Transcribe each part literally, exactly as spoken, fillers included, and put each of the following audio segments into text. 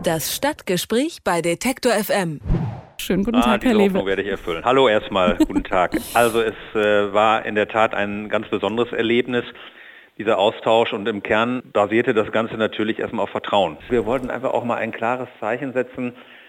Das Stadtgespräch bei Detektor F M. Schönen guten ah, Tag, Herr diese Lewe. Hoffnung werde ich erfüllen. Hallo erstmal, guten Tag. Also es äh, war in der Tat ein ganz besonderes Erlebnis, dieser Austausch, und im Kern basierte das Ganze natürlich erstmal auf Vertrauen. Wir wollten einfach auch mal ein klares Zeichen setzen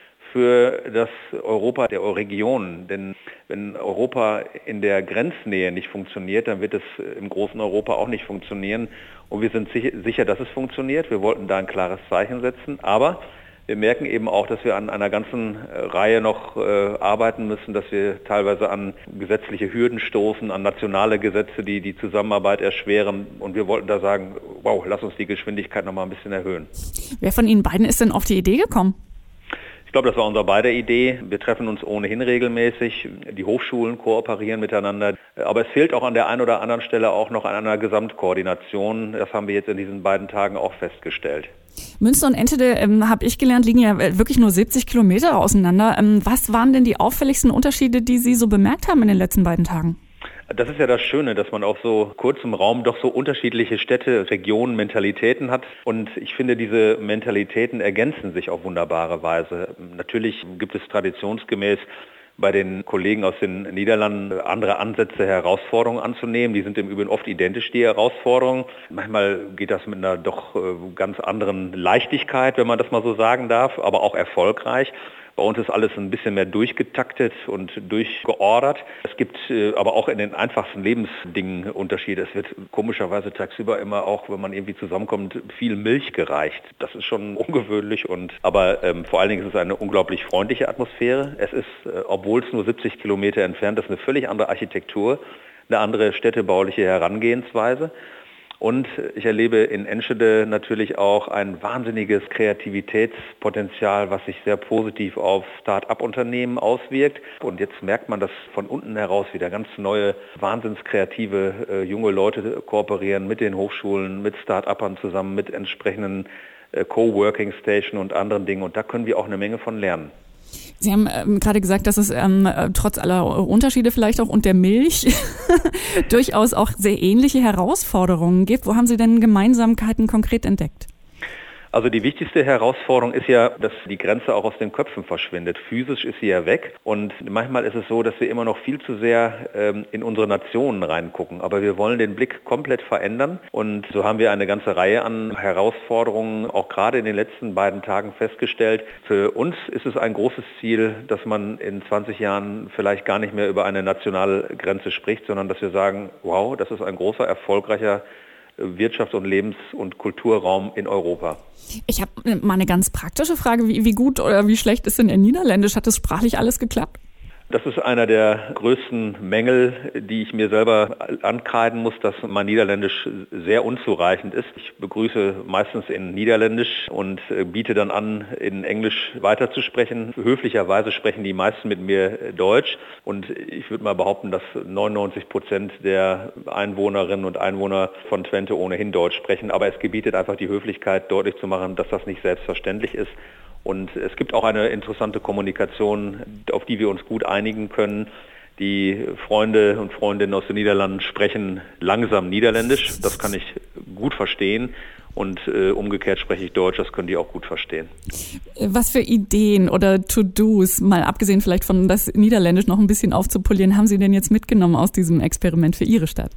für das Europa der Regionen. Denn wenn Europa in der Grenznähe nicht funktioniert, dann wird es im großen Europa auch nicht funktionieren. Und wir sind sicher, dass es funktioniert. Wir wollten da ein klares Zeichen setzen. Aber wir merken eben auch, dass wir an einer ganzen Reihe noch äh, arbeiten müssen, dass wir teilweise an gesetzliche Hürden stoßen, an nationale Gesetze, die die Zusammenarbeit erschweren. Und wir wollten da sagen, wow, lass uns die Geschwindigkeit noch mal ein bisschen erhöhen. Wer von Ihnen beiden ist denn auf die Idee gekommen? Ich glaube, das war unsere beider Idee. Wir treffen uns ohnehin regelmäßig. Die Hochschulen kooperieren miteinander. Aber es fehlt auch an der einen oder anderen Stelle auch noch an einer Gesamtkoordination. Das haben wir jetzt in diesen beiden Tagen auch festgestellt. Münster und Enschede, ähm, habe ich gelernt, liegen ja wirklich nur siebzig Kilometer auseinander. Ähm, was waren denn die auffälligsten Unterschiede, die Sie so bemerkt haben in den letzten beiden Tagen? Das ist ja das Schöne, dass man auf so kurzem Raum doch so unterschiedliche Städte, Regionen, Mentalitäten hat. Und ich finde, diese Mentalitäten ergänzen sich auf wunderbare Weise. Natürlich gibt es traditionsgemäß bei den Kollegen aus den Niederlanden andere Ansätze, Herausforderungen anzunehmen. Die sind im Übrigen oft identisch, die Herausforderungen. Manchmal geht das mit einer doch ganz anderen Leichtigkeit, wenn man das mal so sagen darf, aber auch erfolgreich. Bei uns ist alles ein bisschen mehr durchgetaktet und durchgeordert. Es gibt äh, aber auch in den einfachsten Lebensdingen Unterschiede. Es wird komischerweise tagsüber immer auch, wenn man irgendwie zusammenkommt, viel Milch gereicht. Das ist schon ungewöhnlich. Und aber ähm, vor allen Dingen ist es eine unglaublich freundliche Atmosphäre. Es ist, äh, obwohl es nur siebzig Kilometer entfernt ist, eine völlig andere Architektur, eine andere städtebauliche Herangehensweise. Und ich erlebe in Enschede natürlich auch ein wahnsinniges Kreativitätspotenzial, was sich sehr positiv auf Start-up-Unternehmen auswirkt. Und jetzt merkt man, dass von unten heraus wieder ganz neue, wahnsinnskreative äh, junge Leute kooperieren mit den Hochschulen, mit Start-upern zusammen, mit entsprechenden äh, Coworking Station und anderen Dingen. Und da können wir auch eine Menge von lernen. Sie haben ähm, gerade gesagt, dass es ähm, trotz aller Unterschiede vielleicht auch und der Milch durchaus auch sehr ähnliche Herausforderungen gibt. Wo haben Sie denn Gemeinsamkeiten konkret entdeckt? Also die wichtigste Herausforderung ist ja, dass die Grenze auch aus den Köpfen verschwindet. Physisch ist sie ja weg, und manchmal ist es so, dass wir immer noch viel zu sehr ähm, in unsere Nationen reingucken. Aber wir wollen den Blick komplett verändern, und so haben wir eine ganze Reihe an Herausforderungen auch gerade in den letzten beiden Tagen festgestellt. Für uns ist es ein großes Ziel, dass man in zwanzig Jahren vielleicht gar nicht mehr über eine nationale Grenze spricht, sondern dass wir sagen, wow, das ist ein großer, erfolgreicher Wirtschafts- und Lebens- und Kulturraum in Europa. Ich habe mal eine ganz praktische Frage. Wie, wie gut oder wie schlecht ist denn Ihr Niederländisch? Hat das sprachlich alles geklappt? Das ist einer der größten Mängel, die ich mir selber ankreiden muss, dass mein Niederländisch sehr unzureichend ist. Ich begrüße meistens in Niederländisch und biete dann an, in Englisch weiterzusprechen. Höflicherweise sprechen die meisten mit mir Deutsch, und ich würde mal behaupten, dass neunundneunzig Prozent der Einwohnerinnen und Einwohner von Twente ohnehin Deutsch sprechen. Aber es gebietet einfach die Höflichkeit, deutlich zu machen, dass das nicht selbstverständlich ist. Und es gibt auch eine interessante Kommunikation, auf die wir uns gut einigen können. Die Freunde und Freundinnen aus den Niederlanden sprechen langsam Niederländisch. Das kann ich gut verstehen. Und äh, umgekehrt spreche ich Deutsch, das können die auch gut verstehen. Was für Ideen oder To-Dos, mal abgesehen vielleicht von das Niederländisch noch ein bisschen aufzupolieren, haben Sie denn jetzt mitgenommen aus diesem Experiment für Ihre Stadt?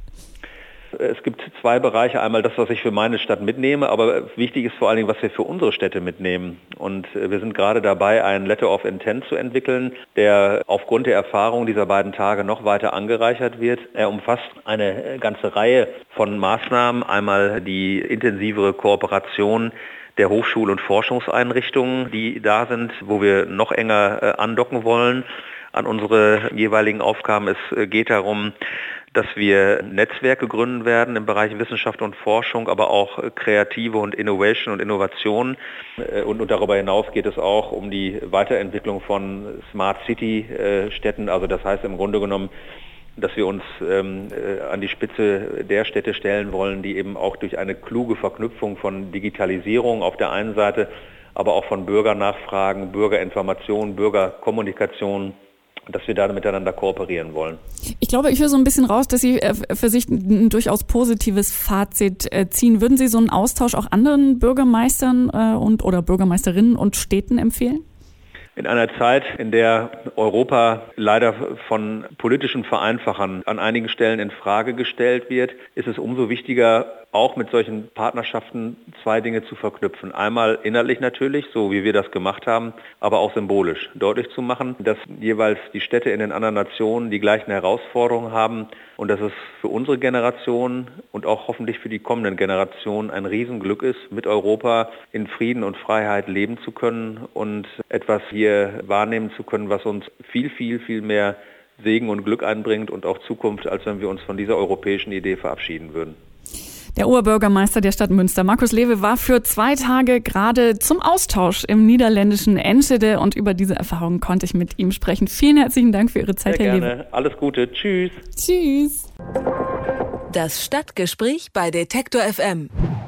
Es gibt zwei Bereiche. Einmal das, was ich für meine Stadt mitnehme, aber wichtig ist vor allen Dingen, was wir für unsere Städte mitnehmen. Und wir sind gerade dabei, einen Letter of Intent zu entwickeln, der aufgrund der Erfahrung dieser beiden Tage noch weiter angereichert wird. Er umfasst eine ganze Reihe von Maßnahmen. Einmal die intensivere Kooperation der Hochschul- und Forschungseinrichtungen, die da sind, wo wir noch enger andocken wollen an unsere jeweiligen Aufgaben. Es geht darum, dass wir Netzwerke gründen werden im Bereich Wissenschaft und Forschung, aber auch Kreative und Innovation und Innovation. Und, und darüber hinaus geht es auch um die Weiterentwicklung von Smart City Städten. Also das heißt im Grunde genommen, dass wir uns ähm, an die Spitze der Städte stellen wollen, die eben auch durch eine kluge Verknüpfung von Digitalisierung auf der einen Seite, aber auch von Bürgernachfragen, Bürgerinformation, Bürgerkommunikation dass wir da miteinander kooperieren wollen. Ich glaube, ich höre so ein bisschen raus, dass Sie für sich ein durchaus positives Fazit ziehen. Würden Sie so einen Austausch auch anderen Bürgermeistern und oder Bürgermeisterinnen und Städten empfehlen? In einer Zeit, in der Europa leider von politischen Vereinfachern an einigen Stellen in Frage gestellt wird, ist es umso wichtiger, auch mit solchen Partnerschaften zwei Dinge zu verknüpfen. Einmal inhaltlich natürlich, so wie wir das gemacht haben, aber auch symbolisch deutlich zu machen, dass jeweils die Städte in den anderen Nationen die gleichen Herausforderungen haben und dass es für unsere Generation und auch hoffentlich für die kommenden Generationen ein Riesenglück ist, mit Europa in Frieden und Freiheit leben zu können und etwas hier wahrnehmen zu können, was uns viel, viel, viel mehr Segen und Glück einbringt und auch Zukunft, als wenn wir uns von dieser europäischen Idee verabschieden würden. Der Oberbürgermeister der Stadt Münster, Markus Lewe, war für zwei Tage gerade zum Austausch im niederländischen Enschede und über diese Erfahrungen konnte ich mit ihm sprechen. Vielen herzlichen Dank für Ihre Zeit, Sehr Herr gerne. Lewe. Alles Gute. Tschüss. Tschüss. Das Stadtgespräch bei Detektor F M.